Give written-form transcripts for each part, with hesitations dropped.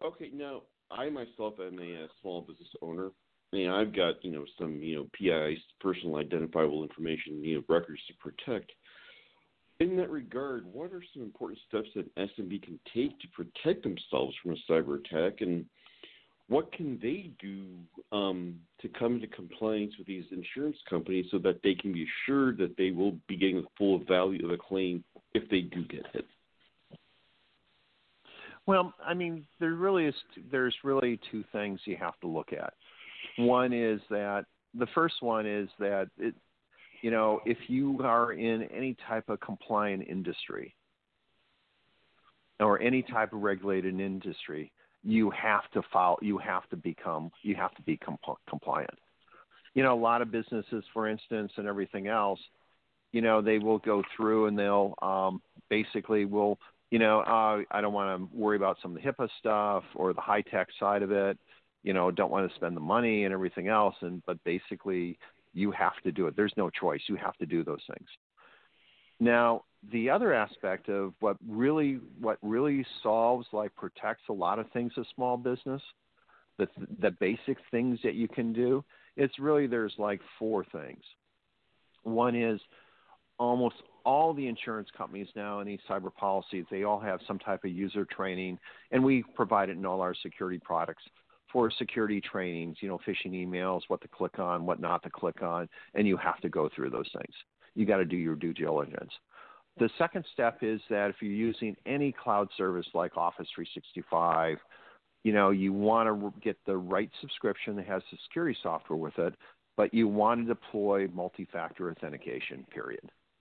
Okay, now I myself am a small business owner. I've got some PII, personal identifiable information, records to protect. In that regard, what are some important steps that SMB can take to protect themselves from a cyber attack, and what can they do to come into compliance with these insurance companies so that they can be assured that they will be getting the full value of a claim if they do get hit? Well, there's really two things you have to look at. The first one is that if you are in any type of compliant industry or any type of regulated industry, you have to be compliant. A lot of businesses, for instance, and everything else, they will go through and they'll I don't want to worry about some of the HIPAA stuff or the high tech side of it, don't want to spend the money and everything else. But basically you have to do it. There's no choice. You have to do those things. Now, the other aspect of what really solves, protects a lot of things of small business, the basic things that you can do, there's four things. One is almost all the insurance companies now in these cyber policies, they all have some type of user training, and we provide it in all our security products for security trainings, phishing emails, what to click on, what not to click on, and you have to go through those things. You got to do your due diligence. The second step is that if you're using any cloud service like Office 365, you want to get the right subscription that has the security software with it, but you want to deploy multi-factor authentication, period.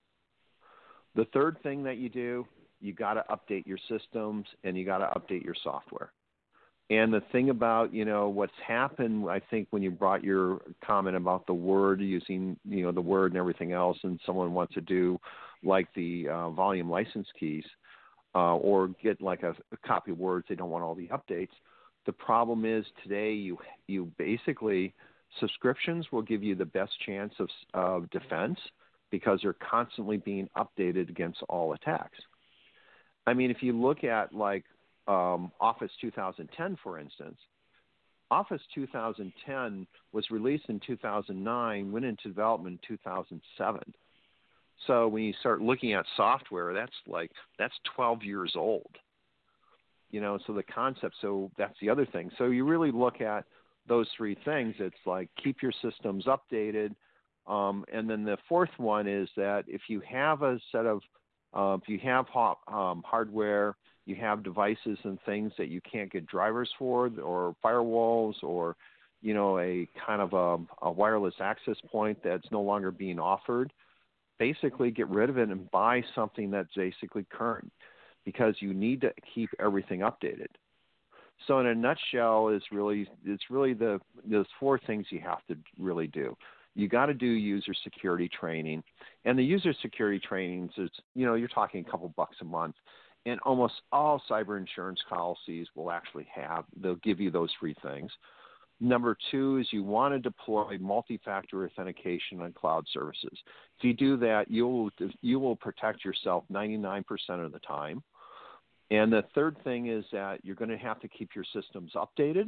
The third thing that you do, you got to update your systems and you got to update your software. And the thing about, what's happened, I think when you brought your comment about the Word, using, the Word and everything else, and someone wants to do the volume license keys or get a copy of Word, they don't want all the updates. The problem is today you basically, subscriptions will give you the best chance of defense because they're constantly being updated against all attacks. If you look at Office 2010, for instance, Office 2010 was released in 2009, went into development in 2007. So when you start looking at software, that's 12 years old. So the concept, so that's the other thing. So you really look at those three things. It's keep your systems updated. And then the fourth one is that if you have a set of, if you have hardware, you have devices and things that you can't get drivers for, or firewalls, or a kind of a wireless access point that's no longer being offered, basically get rid of it and buy something that's basically current, because you need to keep everything updated. So in a nutshell, it's really those four things you have to really do. You got to do user security training, and the user security trainings is, you're talking a couple bucks a month, and almost all cyber insurance policies will actually they'll give you those three things. Number two is you want to deploy multi-factor authentication on cloud services. If you do that, you will protect yourself 99% of the time. And the third thing is that you're going to have to keep your systems updated,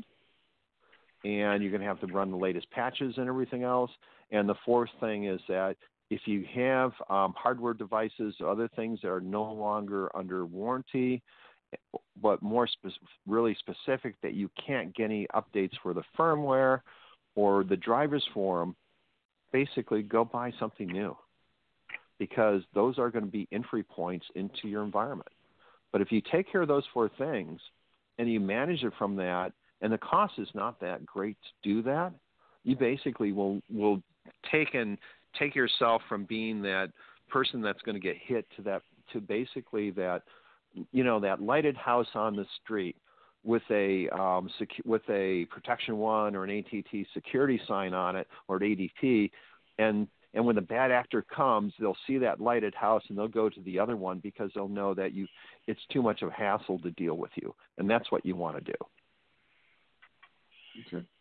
and you're going to have to run the latest patches and everything else. And the fourth thing is that if you have hardware devices, other things that are no longer under warranty, but more really specific that you can't get any updates for the firmware or the drivers for them, basically go buy something new, because those are going to be entry points into your environment. But if you take care of those four things and you manage it from that, and the cost is not that great to do that, you basically will take yourself from being that person that's going to get hit to basically that lighted house on the street with a Protection One or an ATT security sign on it, or an ADT, and when the bad actor comes, they'll see that lighted house and they'll go to the other one because they'll know that it's too much of a hassle to deal with you, and that's what you want to do. Okay.